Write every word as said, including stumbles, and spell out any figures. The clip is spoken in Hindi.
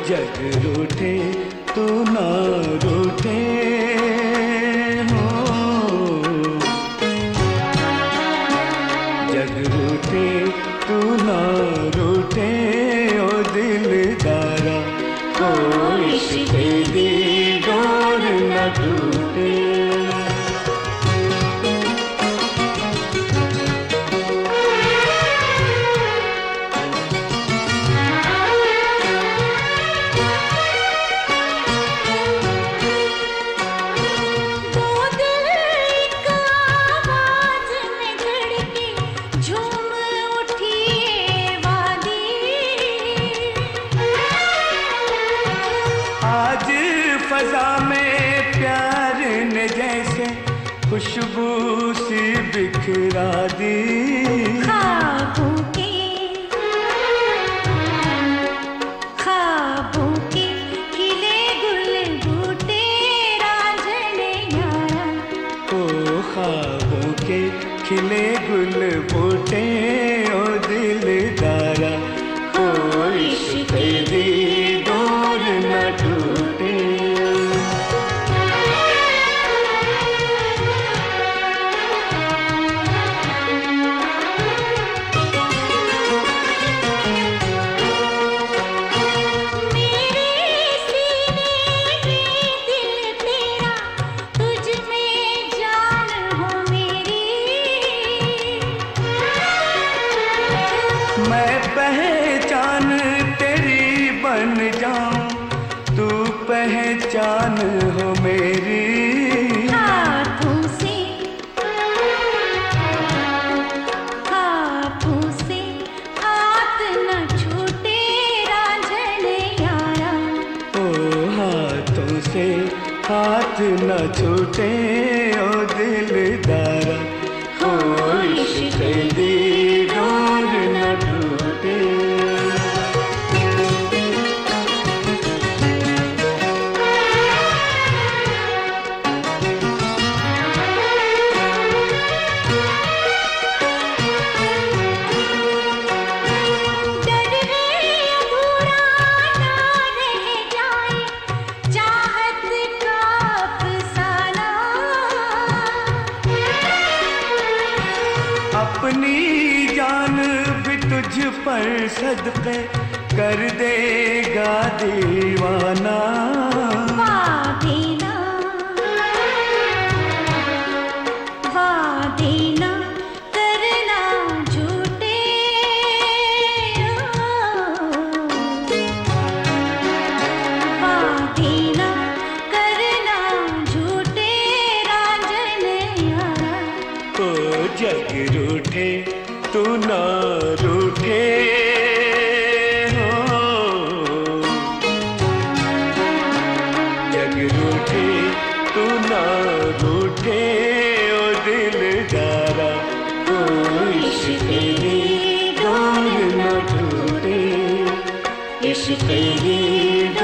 जग रूठे तू ना रूठे हो, जग रूठे तू ना रूठे ओ दिलदारा, ओ इश्क दी डोर न टूटे। फजा में प्यार ने जैसे खुशबू सी बिखरा दी, ख्वाबों के ख्वाबों के खिले गुल बूटे रांझने यारा, ओ ख्वाबों के खिले गुल बूटे ओ दिलदारा, ओ इश्क दी डोर न टूटे। मैं पहचान तेरी बन जाऊं, तू पहचान हो मेरी। हाथों से हाथों से हाथ न छूटे रांझने यारा, ओ हाथों से हाथ न छूटे ओ दिलदारा, ओ इश्क दी डोर न टूटे। डर है अधूरा ना रह जाए चाहत का अफसाना, अपनी जान भी तुझ पर सदक़े कर देगा दीवाना, वादे ना वादे ना करना झूठे, वादे ना करना झूठे रांझने यारा, ओ जग रूठे तू ना रूठे हो, जग रूठे तू ना रूठे ओ दिलदारा, ओ इश्क दी डोर न टूटे, इश्क दी